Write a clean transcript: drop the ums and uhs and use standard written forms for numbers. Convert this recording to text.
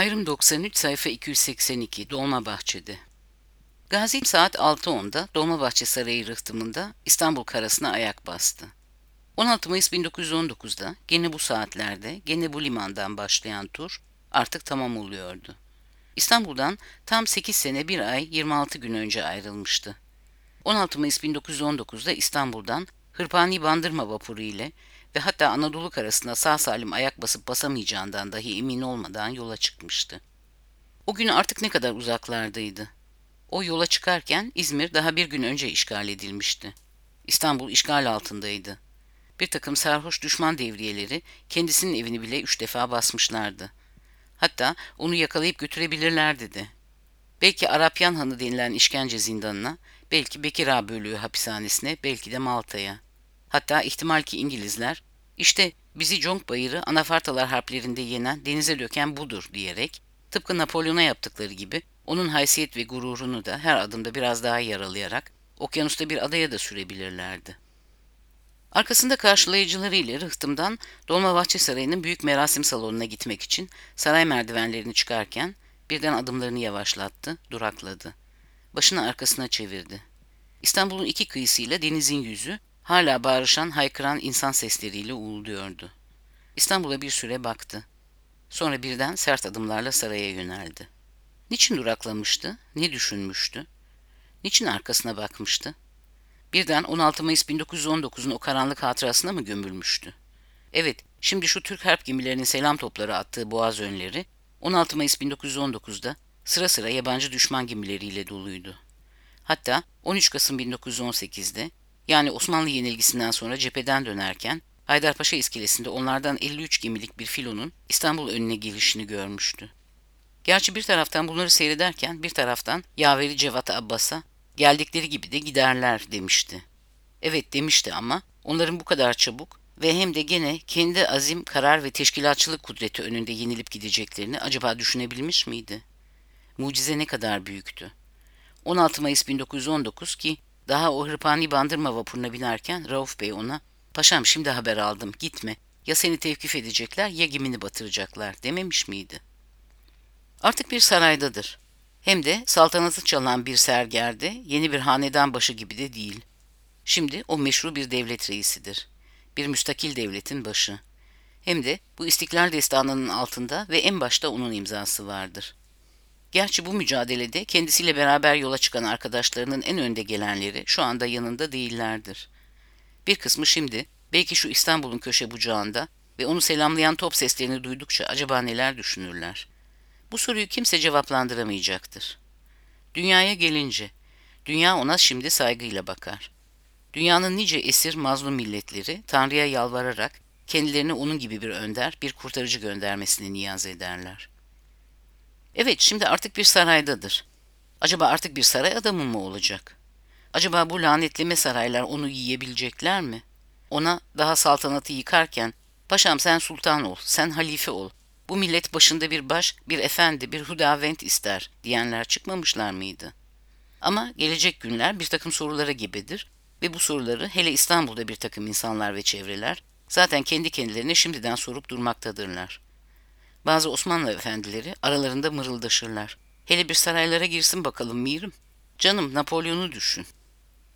Ayrım 93 sayfa 282 Dolmabahçe'de. Gazi saat 6.10'da Dolmabahçe Sarayı rıhtımında İstanbul karasına ayak bastı. 16 Mayıs 1919'da gene bu saatlerde gene bu limandan başlayan tur artık tamam oluyordu. İstanbul'dan tam 8 sene 1 ay 26 gün önce ayrılmıştı. 16 Mayıs 1919'da İstanbul'dan Hırpani Bandırma vapuru ile ve hatta Anadolu karasına sağ salim ayak basıp basamayacağından dahi emin olmadan yola çıkmıştı. O gün artık ne kadar uzaklardaydı. O yola çıkarken İzmir daha bir gün önce işgal edilmişti. İstanbul işgal altındaydı. Bir takım sarhoş düşman devriyeleri kendisinin evini bile 3 defa basmışlardı. Hatta onu yakalayıp götürebilirlerdi de. Belki Arapyan Hanı denilen işkence zindanına, belki Bekir Ağa Bölüğü hapishanesine, belki de Malta'ya. Hatta ihtimal ki İngilizler, işte bizi Conk Bayırı Anafartalar harplerinde yenen, denize döken budur diyerek, tıpkı Napolyon'a yaptıkları gibi onun haysiyet ve gururunu da her adımda biraz daha yaralayarak okyanusta bir adaya da sürebilirlerdi. Arkasında karşılayıcıları ile rıhtımdan Dolmabahçe Sarayı'nın büyük merasim salonuna gitmek için saray merdivenlerini çıkarken birden adımlarını yavaşlattı, durakladı. Başını arkasına çevirdi. İstanbul'un iki kıyısıyla denizin yüzü hala bağırışan, haykıran insan sesleriyle uğulduyordu. İstanbul'a bir süre baktı. Sonra birden sert adımlarla saraya yöneldi. Niçin duraklamıştı? Ne düşünmüştü? Niçin arkasına bakmıştı? Birden 16 Mayıs 1919'un o karanlık hatırasına mı gömülmüştü? Evet, şimdi şu Türk harp gemilerinin selam topları attığı boğaz önleri 16 Mayıs 1919'da sıra sıra yabancı düşman gemileriyle doluydu. Hatta 13 Kasım 1918'de, yani Osmanlı yenilgisinden sonra cepheden dönerken Haydarpaşa iskelesinde onlardan 53 gemilik bir filonun İstanbul önüne gelişini görmüştü. Gerçi bir taraftan bunları seyrederken bir taraftan yaveri Cevat Abbas'a geldikleri gibi de giderler demişti. Evet demişti ama onların bu kadar çabuk ve hem de gene kendi azim, karar ve teşkilatçılık kudreti önünde yenilip gideceklerini acaba düşünebilmiş miydi? Mucize ne kadar büyüktü. 16 Mayıs 1919 ki daha o hırpani bandırma vapuruna binerken Rauf Bey ona "Paşam şimdi haber aldım, gitme. Ya seni tevkif edecekler ya gemini batıracaklar." dememiş miydi? Artık bir saraydadır. Hem de saltanatı çalan bir sergerde, yeni bir hanedan başı gibi de değil. Şimdi o meşru bir devlet reisidir. Bir müstakil devletin başı. Hem de bu İstiklal Destanı'nın altında ve en başta onun imzası vardır. Gerçi bu mücadelede kendisiyle beraber yola çıkan arkadaşlarının en önde gelenleri şu anda yanında değillerdir. Bir kısmı şimdi belki şu İstanbul'un köşe bucağında ve onu selamlayan top seslerini duydukça acaba neler düşünürler? Bu soruyu kimse cevaplandıramayacaktır. Dünyaya gelince, dünya ona şimdi saygıyla bakar. Dünyanın nice esir mazlum milletleri Tanrı'ya yalvararak kendilerine onun gibi bir önder, bir kurtarıcı göndermesini niyaz ederler. Evet, şimdi artık bir saraydadır. Acaba artık bir saray adamı mı olacak? Acaba bu lanetleme saraylar onu yiyebilecekler mi? Ona daha saltanatı yıkarken, "Paşam sen sultan ol, sen halife ol. Bu millet başında bir baş, bir efendi, bir hudavent ister." diyenler çıkmamışlar mıydı? Ama gelecek günler bir takım sorulara gebedir ve bu soruları hele İstanbul'da bir takım insanlar ve çevreler zaten kendi kendilerine şimdiden sorup durmaktadırlar. Bazı Osmanlı efendileri aralarında mırıldaşırlar. "Hele bir saraylara girsin bakalım mirim. Canım Napolyon'u düşün."